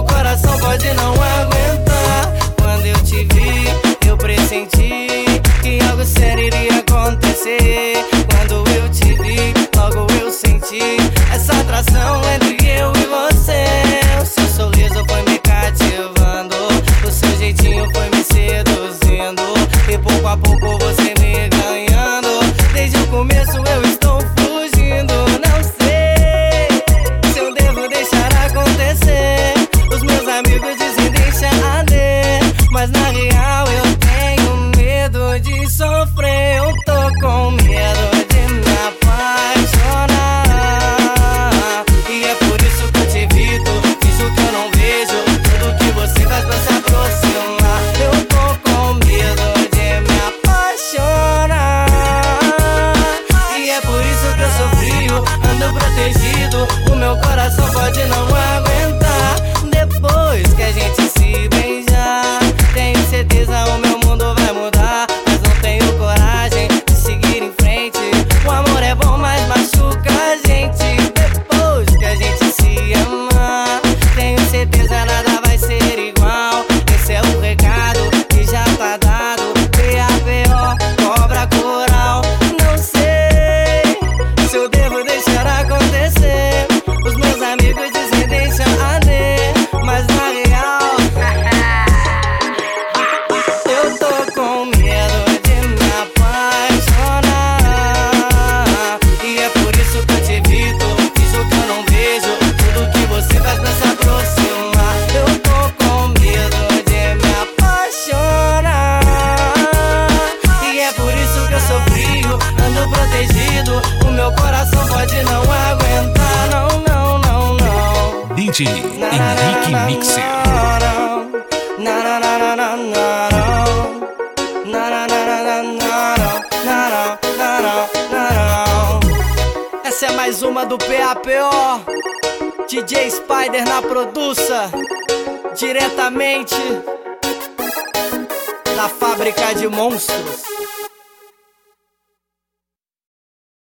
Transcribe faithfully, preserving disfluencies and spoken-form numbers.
coração pode não aguentar. Quando eu te vi, eu pressenti que algo sério iria acontecer. Quando eu te vi, logo eu senti essa atração entre eu e você. O seu sorriso foi me cativando, o seu jeitinho foi me seduzindo, e pouco a pouco você me ganhando. Desde o começo eu estou fugindo. Não sei se eu devo deixar acontecer. Os meus amigos dizem deixa arder, mas na real eu tenho medo de sofrer. Eu tô com medo de me apaixonar, e é por isso que eu te evito. Finjo que eu não vejo tudo que você faz pra se aproximar. Eu tô com medo de me apaixonar, e é por isso que eu sou frio, ando protegido. O meu coração pode não aguentar. Depois que a gente se beijar, tenho certeza o meu mundo vai mudar. Mas não tenho coragem de seguir em frente. O amor é bom, mas machuca a gente. Depois que a gente se amar, tenho certeza nada vai ser igual. Esse é o recado que já tá dado. P A P O, cobra coral. Não sei se eu devo deixar acontecer. Os meus amigos dizem deixa arder, mas na real eu tô com medo de me apaixonar, e é por isso que eu te evito. Finjo que eu não vejo tudo que você faz pra se aproximar. Eu tô com medo de me apaixonar, e é por isso que eu sou frio, ando protegido. O meu coração pode não aguentar. Não, não, não, não. D J Henrique Mixer. Essa é mais uma do P A P O. D J Spider na produça, diretamente da fábrica de monstros.